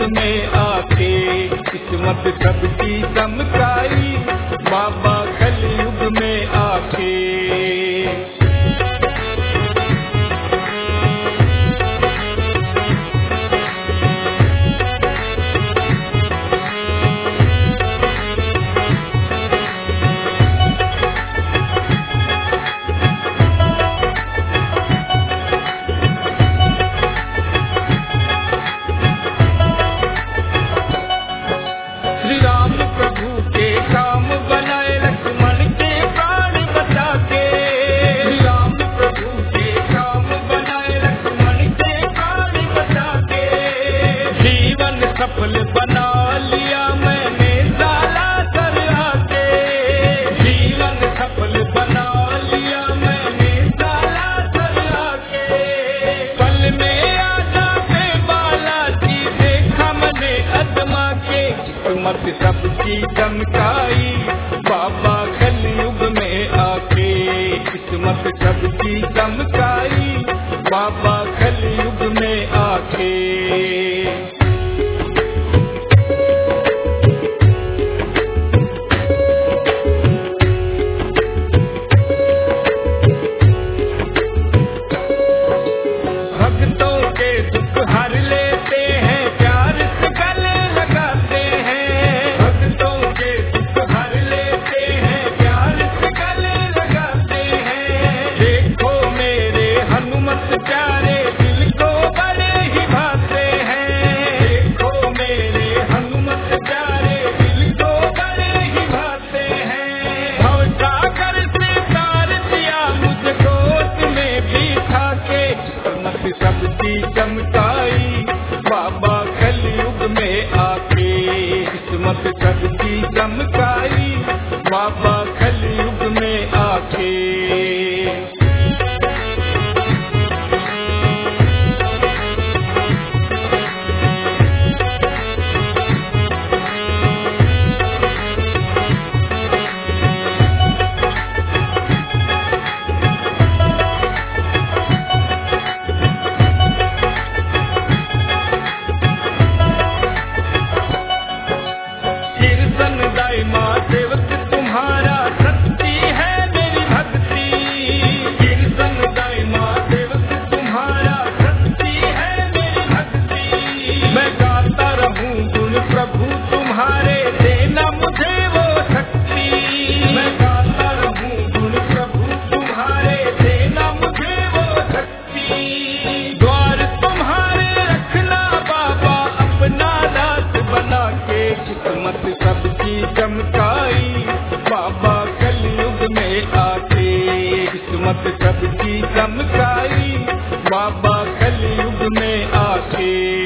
में आके किस्मत सबकी चमकाई बाबा कलयुग में आके। श्री राम प्रभु के काम बनाए लक्ष्मण के प्राण बचा के। श्री राम प्रभु के काम बनाए लक्ष्मण के प्राण बचा के। जीवन सफल बना लिया मैंने साला कर आके। जीवन सफल बना लिया मैंने साला कर आके। पल में आजा पे बालाजी देखा मैंने अदमा के किस्मत सबकी चमकाई बाबा कलयुग में आके। किस्मत सबकी चमकाई बाबा कलयुग में आके। भक्तों के दुख हर लेते हैं प्यार से गले लगाते हैं। भक्तों के दुख हर लेते हैं प्यार से गले लगाते हैं। देखो मेरे हनुमत प्यारे दिल को बड़े ही भाते हैं। देखो मेरे हनुमत प्यारे दिल को बड़े ही भाते हैं। भवसागर से तार दिया मुझे गोद में बिठा के किस्मत सबकी चमकाई बाबा कलयुग में आके। किस्मत सबकी चमकाई बाबा कलयुग में आके। कीर्तन दाई माँ सेवक तुम्हारा शक्ति है मेरी भक्ति। कीर्तन दाई माँ सेवक तुम्हारा शक्ति है मेरी भक्ति। मैं गाता रहूं गुण प्रभु तुम्हारे देना मुझे वो शक्ति। मैं गाता रहूं गुण प्रभु तुम्हारे देना मुझे वो शक्ति। द्वार तुम्हारे रखना बाबा अपना दास बना के। किस्मत सबकी चमकाई बाबा कलयुग में आके। किस्मत सबकी चमकाई बाबा कलयुग में आके।